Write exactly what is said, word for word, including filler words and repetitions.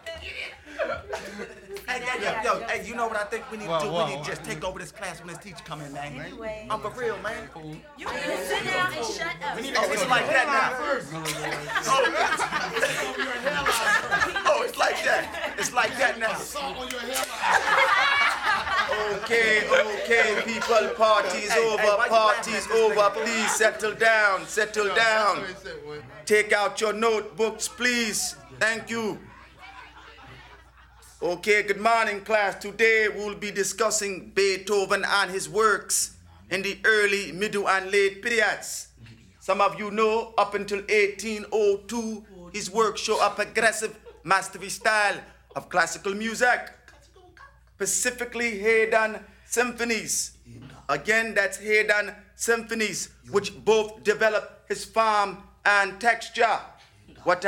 Hey, hey, yo, yo, hey, you know what I think we need to Whoa, do? whoa, we need whoa. to just take over this class when this teacher come in, man. Anyway. I'm for real, man. You need to sit down and shut up. Oh, it's like that now. Oh, it's like that. It's like that now. Okay, okay, people, party's Hey, over, hey, why you party's laughing at this over. nigga? Please settle down, settle down. Take out your notebooks, please. Thank you. Okay, good morning, class. Today we'll be discussing Beethoven and his works in the early, middle, and late periods. Some of you know, up until eighteen oh two, his works show a progressive mastery style of classical music, specifically Haydn symphonies. Again, that's Haydn symphonies, which both develop his form and texture.